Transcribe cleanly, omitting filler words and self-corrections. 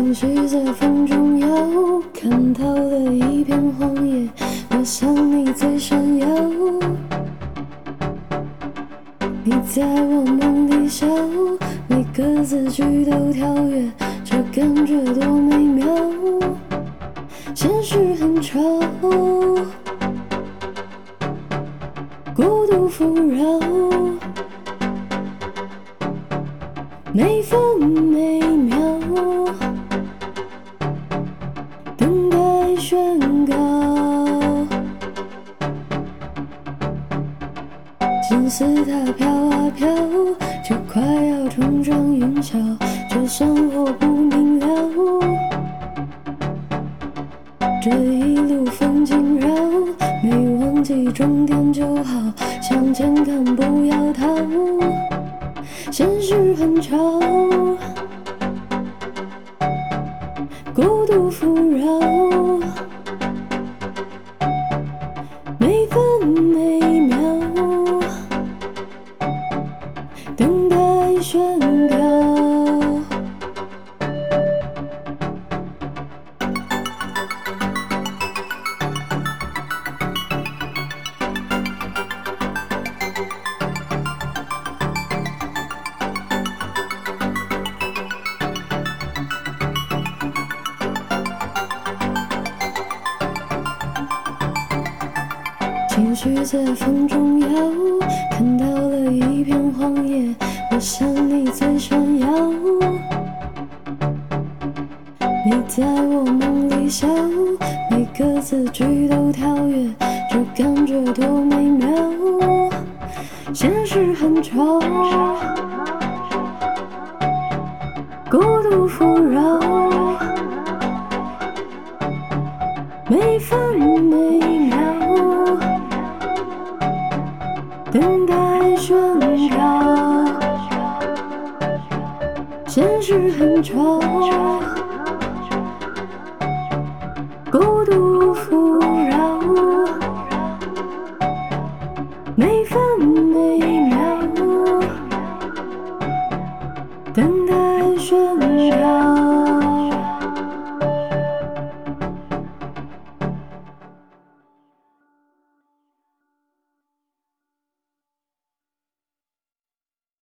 情绪在风中摇，看到了一片荒野，我向你最闪耀。你在我梦里笑，每个字句都跳跃，这感觉多美妙。现实很吵，孤独富饶，每分每秒等待宣告。心似它飘啊飘，就快要冲上云霄，就算我不明了，这一路风景绕，没忘记终点就好，向前看不要逃，现实很吵，孤独富饶，每分每秒等待宣告。情绪在风中摇，看到了一片荒野，我向你最闪耀。你在我梦里笑，每个字句都跳跃，这感觉多美妙。现实很吵，孤独富饶，每分每秒等待宣告，现实很吵，孤独富饶，每分每秒等待宣告。